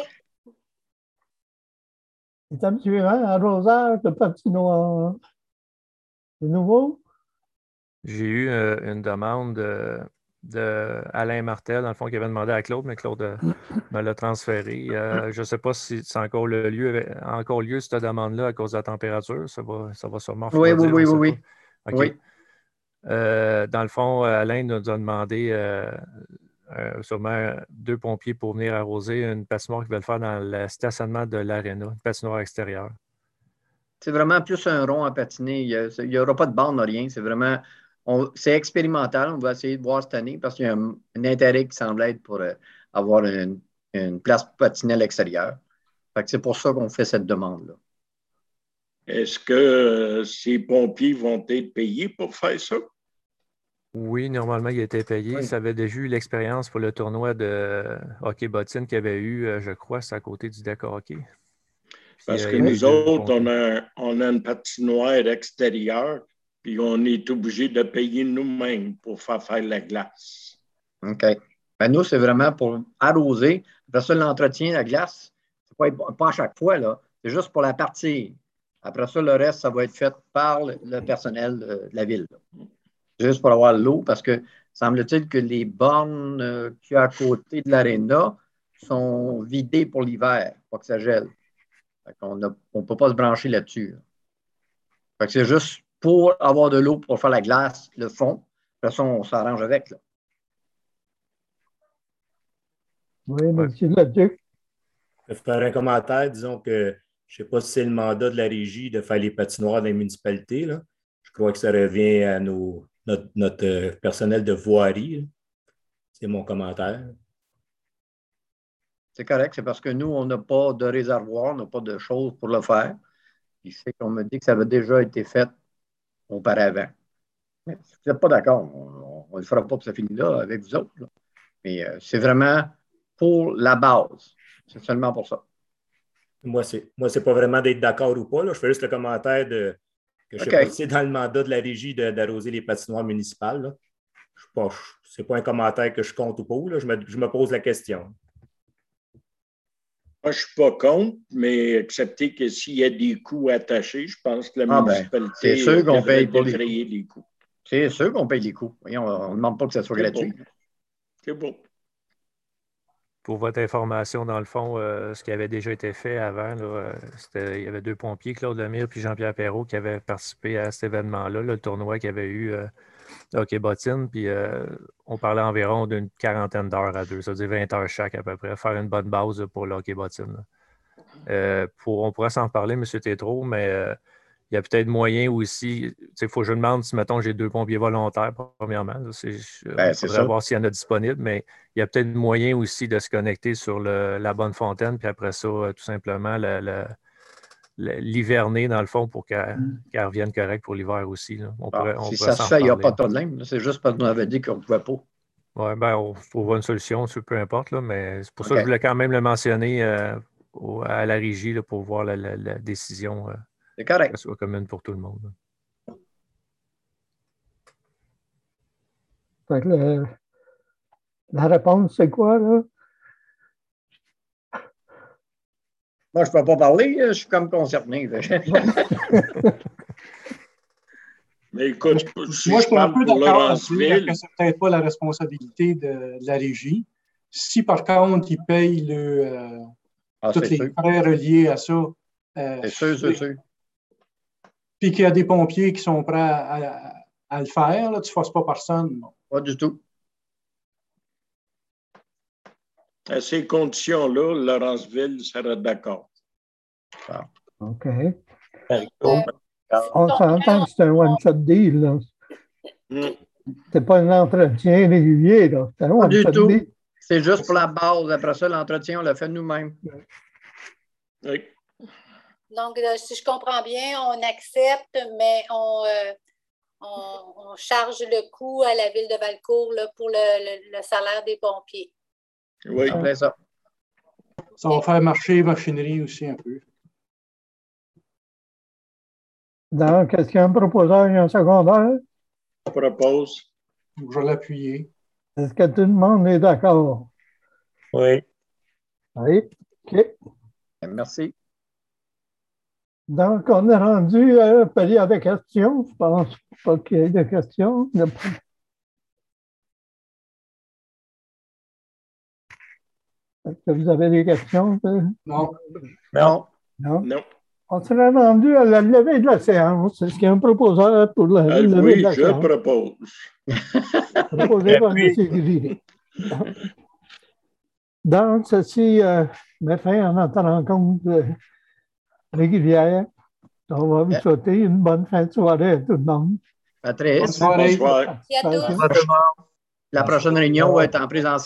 Étape suivante, arrosage de patinoire. C'est nouveau? J'ai eu une demande de Alain Martel, dans le fond, qui avait demandé à Claude, mais Claude me l'a transféré. Je ne sais pas si c'est encore lieu, cette demande-là, à cause de la température. Ça va sûrement refroidir. Oui. OK. Oui. Dans le fond, Alain nous a demandé sûrement 2 pompiers pour venir arroser une patinoire qu'ils veulent faire dans le stationnement de l'aréna, une patinoire extérieure. C'est vraiment plus un rond à patiner. Il n'y aura pas de bande, rien. C'est vraiment... c'est expérimental. On va essayer de voir cette année parce qu'il y a un intérêt qui semble être pour avoir une place pour patiner à l'extérieur. C'est pour ça qu'on fait cette demande-là. Est-ce que ces pompiers vont être payés pour faire ça? Oui, normalement, il a été payé. Oui. Ça avait déjà eu l'expérience pour le tournoi de hockey bottine qu'il y avait eu, je crois, c'est à côté du deck hockey. Parce que nous autres, on a une patinoire extérieure, puis on est obligé de payer nous-mêmes pour faire la glace. OK. Ben nous, c'est vraiment pour arroser. Après ça, l'entretien, la glace, c'est pas à chaque fois, là. C'est juste pour la partie. Après ça, le reste, ça va être fait par le personnel de la ville. Là. Juste pour avoir l'eau, parce que semble-t-il que les bornes qu'il y a à côté de l'aréna sont vidées pour l'hiver, pas que ça gèle. On ne peut pas se brancher là-dessus. Là. C'est juste pour avoir de l'eau pour faire la glace, le fond. De toute façon, on s'arrange avec. Là. Oui, M. Leduc. Je vais faire un commentaire. Disons que je ne sais pas si c'est le mandat de la régie de faire les patinoires dans les municipalités. Là. Je crois que ça revient à notre personnel de voirie. Là. C'est mon commentaire. C'est correct, c'est parce que nous, on n'a pas de réservoir, on n'a pas de choses pour le faire. Puis je sais qu'on me dit que ça avait déjà été fait auparavant. Mais si vous n'êtes pas d'accord, on ne le fera pas pour ça finit là avec vous autres. Là. Mais c'est vraiment pour la base. C'est seulement pour ça. Moi, c'est pas vraiment d'être d'accord ou pas. Là. Je fais juste le commentaire que je sais pas si c'est dans le mandat de la régie d'arroser les patinoires municipales. Ce n'est pas un commentaire que je compte ou pas. Là. Je me pose la question. Moi, je ne suis pas contre, mais accepter que s'il y a des coûts attachés, je pense que la municipalité c'est sûr qu'on paye pour les coûts. C'est sûr qu'on paye les coûts. Voyons, on ne demande pas que ça soit gratuit. Bon. C'est bon. Pour votre information, dans le fond, ce qui avait déjà été fait avant, là, il y avait 2 pompiers, Claude Lemire et Jean-Pierre Perrault, qui avaient participé à cet événement-là, le tournoi qu'il y avait eu hockey bottine. Puis on parlait environ d'une 40aine d'heures à 2, c'est-à-dire 20 heures chaque à peu près, faire une bonne base pour le hockey bottine. On pourrait s'en reparler, M. Tétrault, mais il y a peut-être moyen aussi. Il faut que je demande si, mettons, j'ai 2 pompiers volontaires, premièrement. Il faudrait voir s'il y en a disponible, mais il y a peut-être moyen aussi de se connecter sur la Bonne Fontaine, puis après ça, tout simplement, l'hiverner, dans le fond, pour qu'elle revienne correcte pour l'hiver aussi. Là. Si ça se fait, il n'y a pas de problème. C'est juste parce qu'on avait dit qu'on ne pouvait pas. Oui, on trouvera une solution, peu importe, là, mais c'est pour ça que je voulais quand même le mentionner à la régie là, pour voir la décision. C'est correct. Que ce soit commune pour tout le monde. Fait que la réponse, c'est quoi, là? Moi, je ne peux pas parler, je suis comme concerné. Mais écoute, moi, je suis un peu d'accord que ce n'est peut-être pas la responsabilité de la régie. Si, par contre, ils payent tous les frais reliés à ça, c'est sûr. Puis qu'il y a des pompiers qui sont prêts à le faire, là, tu ne forces pas personne. Pas du tout. À ces conditions-là, Lawrenceville sera d'accord. OK. On s'entend que c'est un one-shot deal. Là. C'est pas un entretien régulier. Là. C'est un one-shot deal. C'est juste pour la base. Après ça, l'entretien, on l'a fait nous-mêmes. Oui. Donc, si je comprends bien, on accepte, mais on charge le coût à la Ville de Valcourt là, pour le salaire des pompiers. Oui. C'est ça. Ça va faire marcher machinerie aussi un peu. Donc, est-ce qu'il y a un proposeur et un secondaire? Je propose. Je vais l'appuyer. Est-ce que tout le monde est d'accord? Oui. Oui. OK. Merci. Donc, on est rendu à la période de questions. Je pense pas qu'il y ait de questions. Est-ce que vous avez des questions? Non. Non. Non? Non. On serait rendu à la levée de la séance. Est-ce qu'il y a un proposeur pour la levée de la séance? Oui, je propose. Proposé par M. Gris. Donc, ceci met fin à notre rencontre régulière. On va vous souhaiter une bonne fin de soirée à tout le monde. Patrice. Bonne soirée. Bonsoir. Merci à tous. La prochaine réunion va être en présentiel.